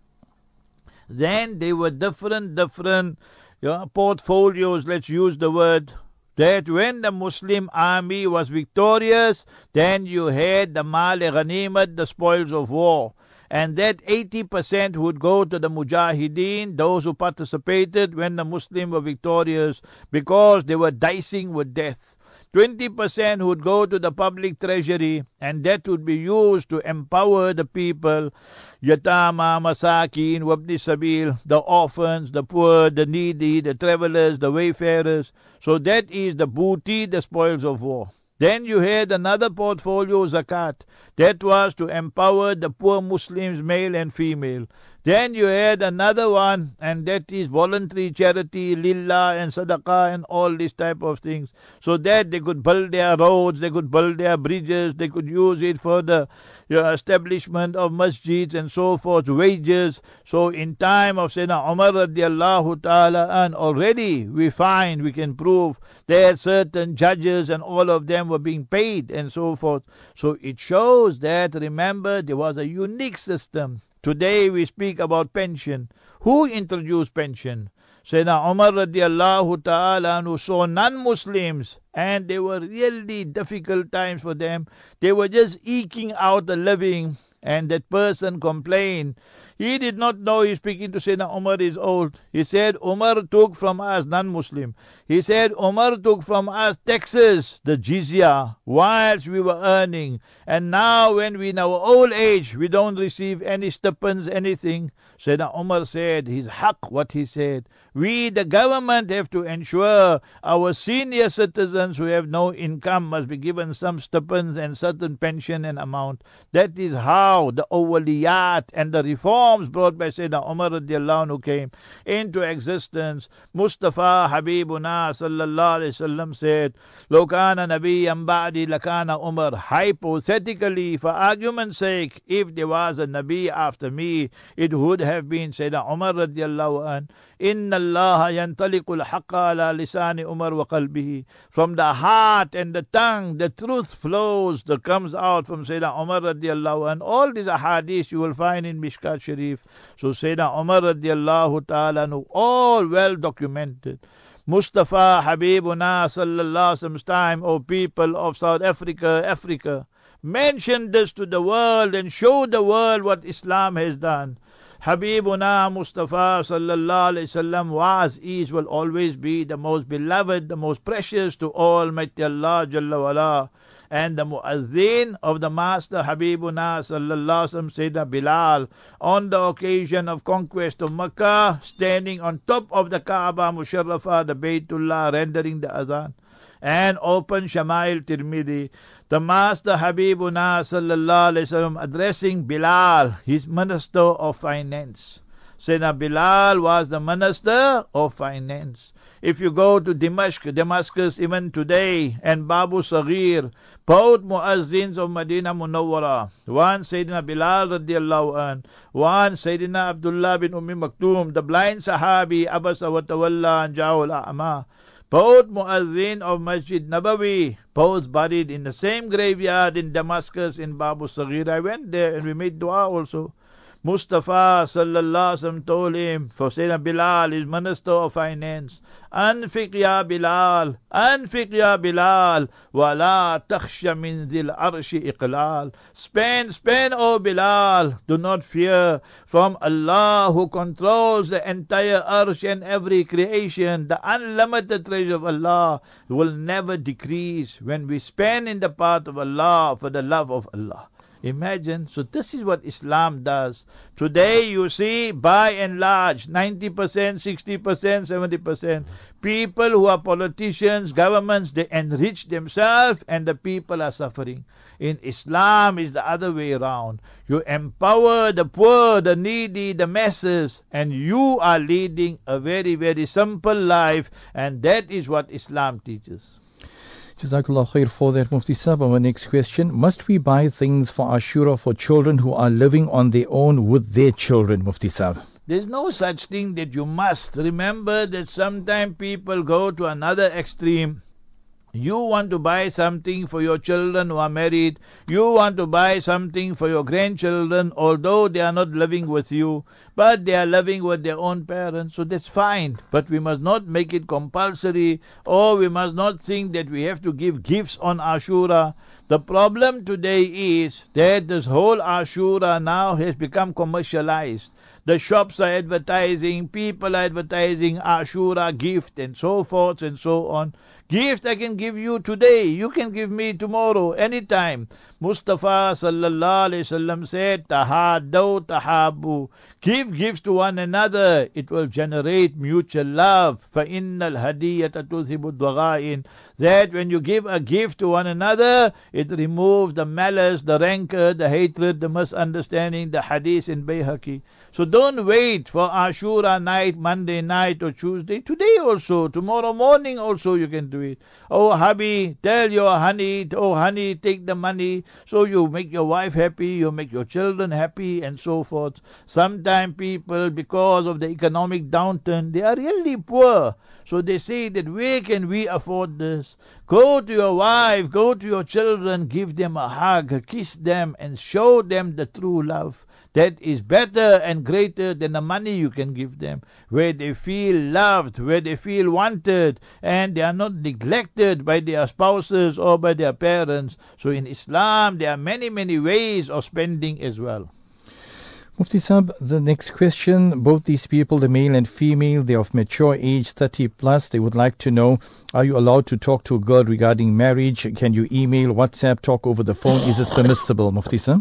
then there were different, different you know, portfolios, let's use the word, that when the Muslim army was victorious, then you had the Mal-e-Ghanimat, the spoils of war. And that eighty percent would go to the Mujahideen, those who participated when the Muslims were victorious, because they were dicing with death. twenty percent would go to the public treasury, and that would be used to empower the people, Yatama, Masakin, Wabni Sabil, the orphans, the poor, the needy, the travelers, the wayfarers. So that is the booty, the spoils of war. Then you had another portfolio, zakat. That was to empower the poor Muslims, male and female. Then you had another one, and that is voluntary charity, lillah and sadaqah and all these type of things. So that they could build their roads, they could build their bridges, they could use it for the you know, establishment of masjids and so forth, wages. So in time of Sayyidina Umar radiallahu ta'ala, and already we find, we can prove that certain judges and all of them were being paid and so forth. So it shows that, remember, there was a unique system. Today we speak about pension. Who introduced pension? Sayyidina Umar radiallahu ta'ala, who saw non-Muslims, and they were really difficult times for them. They were just eking out a living, and that person complained. He did not know he's speaking to Sayyidina Umar is old. He said, Umar took from us, non-Muslim. He said, Umar took from us taxes, the jizya, whilst we were earning. And now when we in our old age, we don't receive any stipends, anything. Sayyidina Umar said, his haq, what he said. We, the government, have to ensure our senior citizens who have no income must be given some stipends and certain pension and amount. That is how the awliyat and the reforms brought by Sayyidina Umar radiallahu anhu came into existence. Mustafa Habibuna sallallahu alayhi wasallam said, Lo kana nabiyyan ba'di lakana Umar. Hypothetically, for argument's sake, if there was a Nabi after me, it would have been Sayyidina Umar radiallahu anhu. Inna Allah yantaliqul haqqa ala lisani Umar wa qalbihi. From the heart and the tongue, the truth flows, that comes out from Sayyidina Umar radiallahu anhu. All these ahadith you will find in Mishkat Sharif. So Sayyidina Umar radiallahu ta'ala, all well documented. Mustafa Habibuna sallallahu alaihi wasallam's time, O people of South Africa, Africa, mention this to the world and show the world what Islam has done. Habibuna Mustafa sallallahu alayhi wasallam was, is, will always be the most beloved, the most precious to Almighty Allah Jalla wala. And the muazzin of the Master Habibuna sallallahu alayhi wasallam, Sayyidina Bilal, on the occasion of conquest of Makkah, standing on top of the Kaaba Musharrafah, the Baytullah, rendering the adhan. And open Shama'il Tirmidhi, the Master Habibuna sallallahu alayhi wasallam addressing Bilal, his minister of finance. Sayyidina Bilal was the minister of finance. If you go to Damascus, Damascus even today, and Babu Saghir, both muazzins of Medina Munawwara, one Sayyidina Bilal radiallahu an, one Sayyidina Abdullah bin Ummi Maktoum, the blind Sahabi, Abasa wa Tawalla and Ja'ul A'ma. Both muazzin of Masjid Nabawi, both buried in the same graveyard in Damascus in Babu Saghir. I went there and we made dua also. Mustafa sallallahu alaihi wasallam told him, for Sayyidina Bilal, his minister of finance, Anfiq ya Bilal, Anfiq ya Bilal, wa la takhsha min dhil arshi iqlal. Spend, spend, O Bilal, do not fear from Allah who controls the entire arsh and every creation. The unlimited treasure of Allah will never decrease when we spend in the path of Allah for the love of Allah. Imagine. So this is what Islam does. Today you see, by and large, ninety percent, sixty percent, seventy percent, people who are politicians, governments, they enrich themselves and the people are suffering. In Islam, it's the other way around. You empower the poor, the needy, the masses, and you are leading a very, very simple life, and that is what Islam teaches. Jazakallah khair for that, Mufti Sahib. Our next question: must we buy things for Ashura for children who are living on their own with their children, Mufti Sahib? There's no such thing that you must. Remember that sometimes people go to another extreme. You want to buy something for your children who are married. You want to buy something for your grandchildren, although they are not living with you, but they are living with their own parents. So that's fine. But we must not make it compulsory, or we must not think that we have to give gifts on Ashura. The problem today is that this whole Ashura now has become commercialized. The shops are advertising, people are advertising Ashura gift and so forth and so on. Gift I can give you today, you can give me tomorrow, anytime. Mustafa sallallahu alaihi wasallam said, Tahaddaw tahabu. Give gifts to one another, it will generate mutual love. فَإِنَّ الْهَدِيَّةَ تُذْهِبُ الضَّغَائِنَ. That when you give a gift to one another, it removes the malice, the rancor, the hatred, the misunderstanding, the hadith in Bayhaqi. So don't wait for Ashura night, Monday night or Tuesday. Today also, tomorrow morning also you can do it. Oh hubby, tell your honey, oh honey, take the money. So you make your wife happy, you make your children happy and so forth. Sometimes people, because of the economic downturn, they are really poor. So they say that where can we afford this? Go to your wife, go to your children, give them a hug, kiss them and show them the true love. That is better and greater than the money you can give them, where they feel loved, where they feel wanted, and they are not neglected by their spouses or by their parents. So in Islam, there are many, many ways of spending as well. Mufti Sahib, the next question: both these people, the male and female, they are of mature age, thirty plus. They would like to know, are you allowed to talk to a girl regarding marriage? Can you email, WhatsApp, talk over the phone? Is this permissible, Mufti Sahib?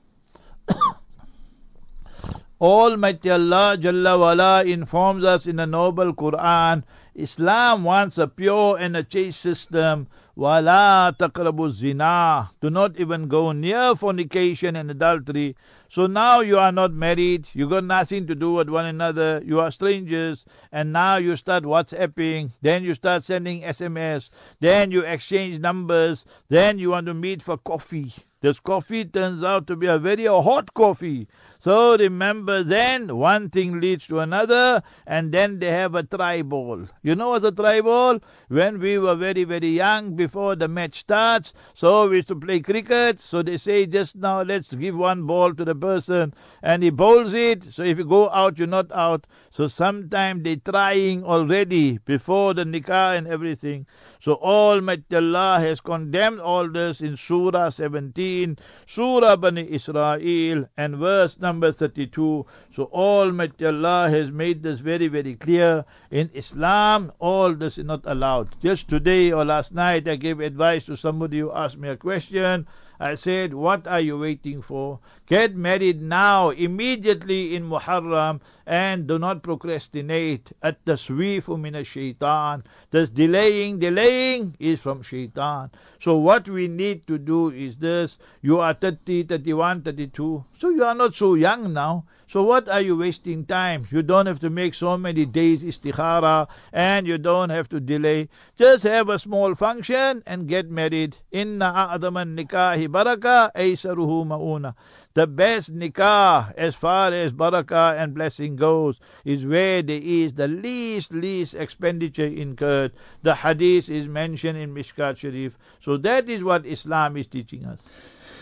Almighty Allah Jalla wala informs us in the noble Quran, Islam wants a pure and a chaste system. Wala taqrabu zina. Do not even go near fornication and adultery. So now you are not married, you got nothing to do with one another, you are strangers, and now you start WhatsApping, then you start sending S M S, then you exchange numbers, then you want to meet for coffee. This coffee turns out to be a very hot coffee. So remember, then one thing leads to another, and then they have a try ball. You know what's a try ball? When we were very, very young, before the match starts, so we used to play cricket. So they say, just now, let's give one ball to the person, and he bowls it. So if you go out, you're not out. So sometimes they're trying already before the nikah and everything. So Almighty Allah has condemned all this in Surah seventeen, Surah Bani Israel, and verse number thirty-two. So Almighty Allah has made this very, very clear. In Islam, all this is not allowed. Just today or last night, I gave advice to somebody who asked me a question. I said, what are you waiting for? Get married now, immediately in Muharram, and do not procrastinate. At-tasweefu min ash-shaytan. This delaying, delaying is from shaitan. So what we need to do is this. You are thirty, thirty-one, thirty-two. So you are not so young now. So what are you wasting time? You don't have to make so many days istikhara, and you don't have to delay. Just have a small function and get married. Inna a'adaman nikahi baraka aysaruhu ma'una. The best nikah as far as barakah and blessing goes is where there is the least, least expenditure incurred. The hadith is mentioned in Mishkat Sharif. So that is what Islam is teaching us.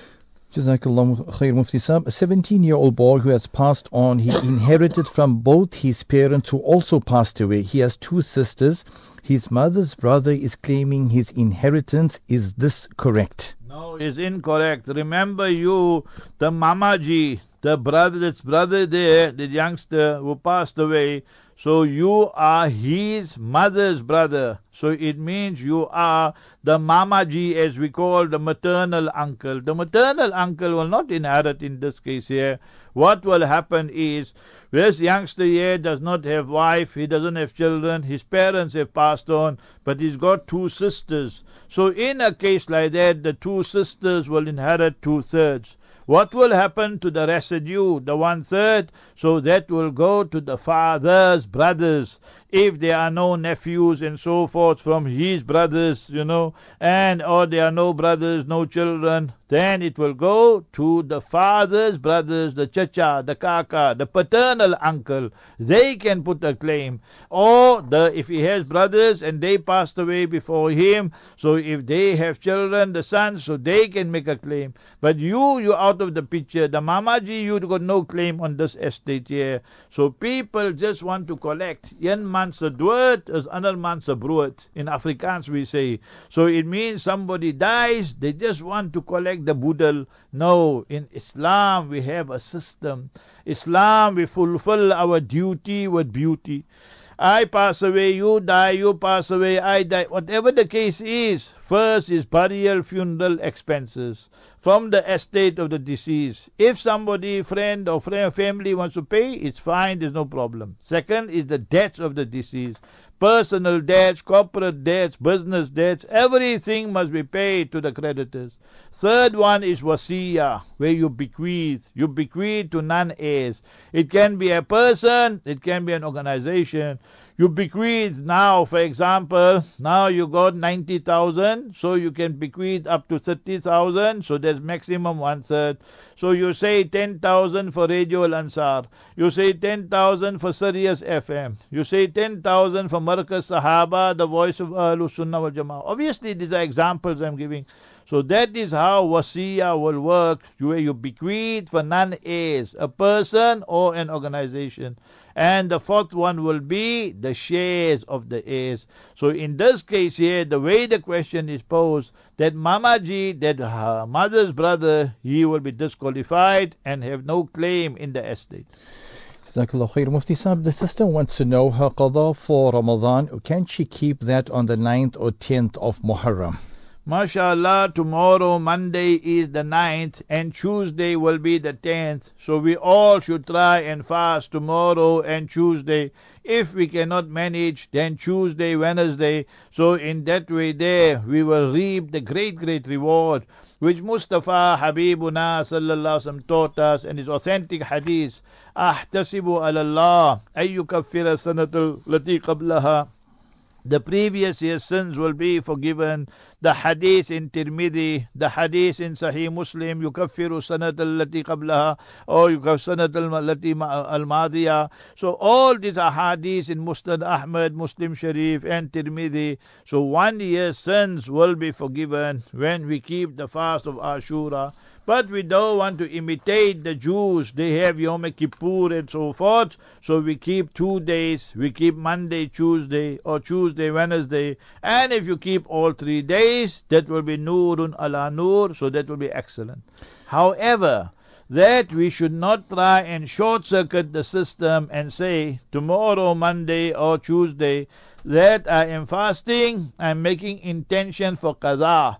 Jazakallah khair, Mufti Saab. A seventeen-year-old boy who has passed on, he inherited from both his parents who also passed away. He has two sisters. His mother's brother is claiming his inheritance. Is this correct? No, it's incorrect. Remember you, the Mamaji, the brother, that's brother there, the youngster who passed away. So you are his mother's brother. So it means you are the Mamaji, as we call the maternal uncle. The maternal uncle will not inherit in this case here. What will happen is, this youngster here does not have wife, he doesn't have children, his parents have passed on, but he's got two sisters. So in a case like that, the two sisters will inherit two-thirds. What will happen to the residue, the one-third? So that will go to the father's brothers. If there are no nephews and so forth from his brothers, you know, and or there are no brothers, no children, then it will go to the father's brothers, the chacha, the kaka, the paternal uncle. They can put a claim. Or the if he has brothers and they passed away before him, so if they have children, the sons, so they can make a claim. But you, you're out of the picture. The Mamaji, you got no claim on this estate here. So people just want to collect. Een man se dood is ander man se brood. In Afrikaans we say. So it means somebody dies, they just want to collect the boedel. No, in Islam we have a system. Islam, we fulfill our duty with beauty. I pass away, you die, you pass away, I die. Whatever the case is, first is burial, funeral expenses from the estate of the deceased. If somebody, friend or friend, family wants to pay, it's fine, there's no problem. Second is the debts of the deceased. Personal debts, corporate debts, business debts, everything must be paid to the creditors. Third one is wasiya, where you bequeath. You bequeath to non-heirs. It can be a person, it can be an organization. You bequeath now, for example, now you got ninety thousand, so you can bequeath up to thirty thousand, so there's maximum one-third. So you say ten thousand for Radio Al Ansar. You say ten thousand for Sirius F M. You say ten thousand for Markaz Sahaba, the voice of Ahlus Sunnah wal Jama'ah. Obviously, these are examples I'm giving. So that is how wasiya will work, where you bequeath for non-heirs, a person or an organization. And the fourth one will be the shares of the heirs. So in this case here, the way the question is posed, that Mamaji, that her mother's brother, he will be disqualified and have no claim in the estate. Jazakallah khair. Mufti Saab, the sister wants to know her qada for Ramadan. Can she keep that on the ninth or tenth of Muharram? MashaAllah, tomorrow, Monday, is the ninth, and Tuesday will be the tenth. So we all should try and fast tomorrow and Tuesday. If we cannot manage, then Tuesday, Wednesday. So in that way there, we will reap the great, great reward, which Mustafa Habibuna sallallahu alaihi wasallam taught us, and his authentic hadith. Ahtasibu ala Allah, ayyukaffira sanatul lati qablaha. The previous year's sins will be forgiven. The hadith in Tirmidhi, the hadith in Sahih Muslim, yukaffiru sanat allati qablaha, or yukaffir sanat allati al-madiyah. So all these are hadiths in Musnad Ahmad, Muslim Sharif and Tirmidhi. So one year's sins will be forgiven when we keep the fast of Ashura. But we don't want to imitate the Jews. They have Yom Kippur and so forth. So we keep two days. We keep Monday, Tuesday, or Tuesday, Wednesday. And if you keep all three days, that will be Nurun ala Nur. So that will be excellent. However, that we should not try and short-circuit the system and say, tomorrow, Monday or Tuesday, that I am fasting, I'm making intention for qadha.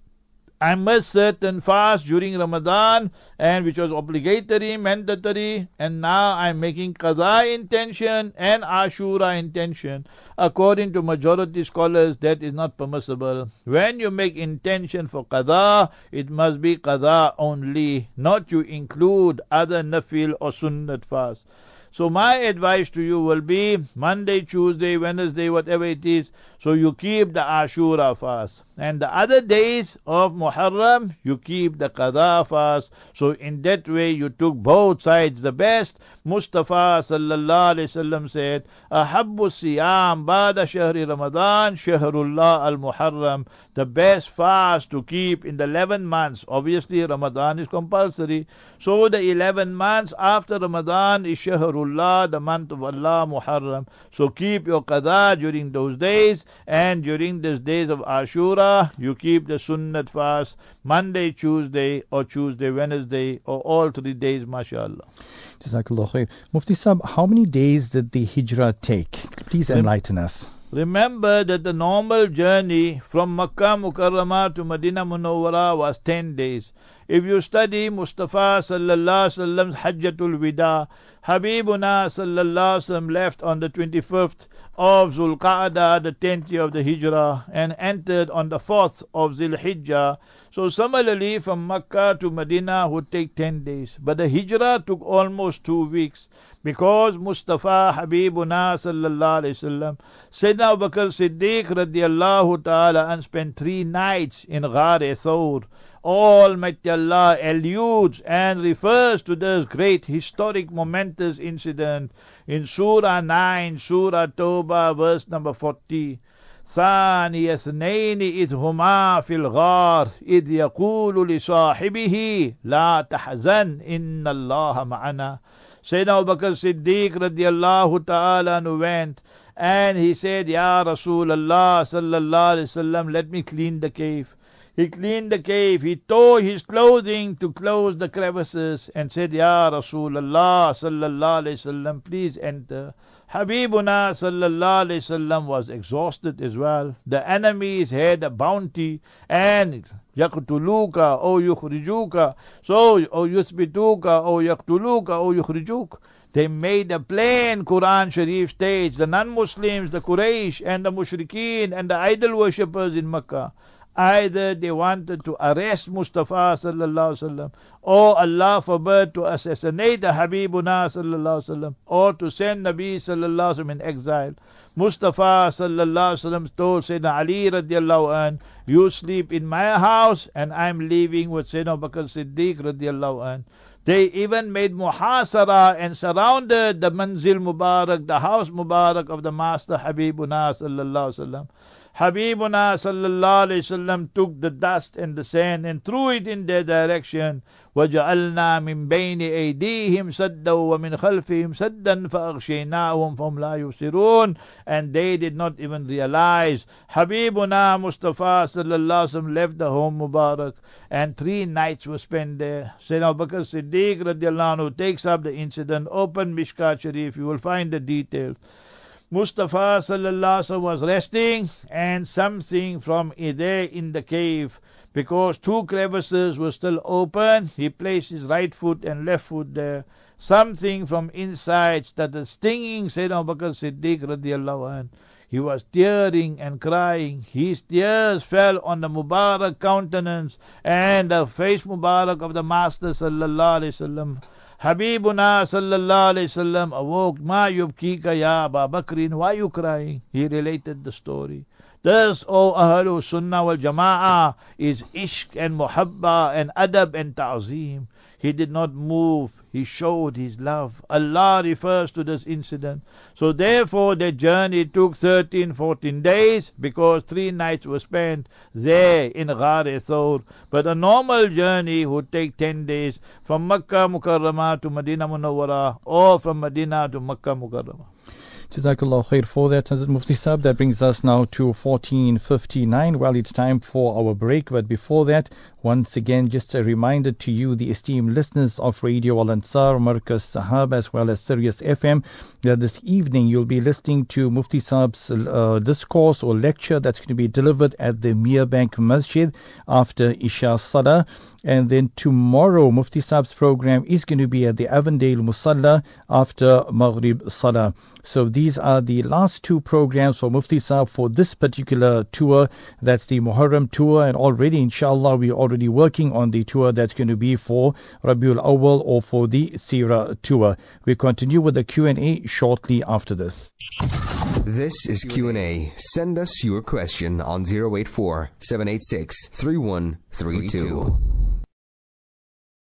I must certain fast during Ramadan, and which was obligatory, mandatory, and now I'm making qadha intention and Ashura intention. According to majority scholars, that is not permissible. When you make intention for qadha, it must be qadha only, not to include other nafil or sunnat fast. So my advice to you will be Monday, Tuesday, Wednesday, whatever it is, so you keep the Ashura fast. And the other days of Muharram, you keep the qada fast. So in that way, you took both sides the best. Mustafa sallallahu alayhi wasallam said, Ahabbu siyam ba'da shahri Ramadan, shahrullah al-Muharram. The best fast to keep in the eleven months. Obviously, Ramadan is compulsory. So the eleven months after Ramadan is shahrullah, the month of Allah, Muharram. So keep your qada during those days, and during these days of Ashura, you keep the sunnat fast, Monday, Tuesday, or Tuesday, Wednesday, or all three days, mashallah. Jazakallah khair. Mufti Sahib, how many days did the hijrah take? Please enlighten us. Remember that the normal journey from Makkah Mukarramah to Medina Munawwara was ten days. If you study Mustafa sallallahu alaihi wasallam's Hajjatul Wida, Habibuna sallallahu alaihi wasallam left on the twenty-fifth of Zulqa'dah, the tenth year of the Hijrah, and entered on the fourth of Zil Hijjah. So similarly, from Makkah to Medina would take ten days. But the Hijrah took almost two weeks. Because Mustafa Habibuna sallallahu alayhi wasallam, Sayyidina Abu Bakr Siddiq radiallahu ta'ala, and spent three nights in Ghar Thawr. Almighty Allah alludes and refers to this great historic momentous incident in Surah nine, Surah Tawbah, verse number forty. ثاني اثنين إذ هما في الغار إذ يقول لصاحبه لا تحزن إن الله معنا. Sayyidina Abu Bakr Siddiq radiallahu ta'ala went and he said, Ya Rasulullah sallallahu alayhi wasallam, let me clean the cave. He cleaned the cave, he tore his clothing to close the crevices and said, Ya Rasulullah sallallahu alayhi wasallam, please enter. Habibuna sallallahu alayhi wasallam was exhausted as well. The enemies had a bounty, and yaqtuluka or yukhrijuka, so or yuthbituka or yaqtuluka or yukhrijuk. They made a plain Quran Sharif stage. The non-Muslims, the Quraysh and the Mushrikeen and the idol worshippers in Makkah, either they wanted to arrest Mustafa sallallahu alaihi wasallam, or Allah forbid to assassinate the Habibuna sallallahu alaihi wasallam, or to send Nabi sallallahu alaihi wasallam in exile. Mustafa sallallahu alaihi wasallam told Sayyidina Ali radiallahu an, you sleep in my house and I'm leaving with Sayyidina Abu Bakr Siddiq radiallahu an. They even made muhasara and surrounded the Manzil Mubarak, the house Mubarak of the Master Habibuna sallallahu alaihi wasallam. Habibuna sallallahu alayhi wasallam took the dust and the sand and threw it in their direction. وَجَعَلْنَا مِنْ بَيْنِ أَيْدِيهِمْ سَدًّا وَمِنْ خَلْفِهِمْ سَدًّا فَأَغْشَيْنَاهُمْ فَهُمْ لَا يُبْصِرُونَ. And they did not even realize. Habibuna Mustafa sallallahu alayhi wasallam left the home Mubarak, and three nights were spent there. Sayyidina Abu Bakr Siddiq radiallahu anhu takes up the incident. Open Mishkat Sharif, you will find the details. Mustafa sallallahu alaihi wasallam was resting, and something from there in the cave, because two crevices were still open, he placed his right foot and left foot there. Something from inside started stinging Sayyidina Abu Bakr Siddiq radiallahu anh. He was tearing and crying. His tears fell on the Mubarak countenance and the face Mubarak of the Master sallallahu alaihi wasallam. Habibuna sallallahu alayhi wasallam awoke. Ma yubkika ya Aba Bakrin, why are you crying? He related the story. This, O Ahlu Sunnah wal Jama'ah, is ishq and muhabba and adab and ta'zeem. He did not move. He showed his love. Allah refers to this incident. So therefore the journey took thirteen, fourteen days, because three nights were spent there in Ghar Thawr. But a normal journey would take ten days from Makkah Mukarramah to Medina Munawwara, or from Medina to Makkah Mukarramah. Jazakallah khair for that, Hazrat Mufti Sahib. That brings us now to fourteen fifty-nine. Well, it's time for our break, but before that, once again, just a reminder to you, the esteemed listeners of Radio Al Ansar, Markaz Sahab, as well as Sirius F M, that this evening you'll be listening to Mufti Sahib's uh, discourse or lecture that's going to be delivered at the Meerbank Masjid after Isha Salah. And then tomorrow, Mufti Sahib's program is going to be at the Avondale Musalla after Maghrib Salah. So these are the last two programs for Mufti Sahib for this particular tour. That's the Muharram tour, and already, inshallah, we already already working on the tour that's going to be for Rabiul Awwal or for the Sira tour. We continue with the Q and A shortly after this. This is Q and A. Send us your question on zero eight four, seven eight six, three one three two.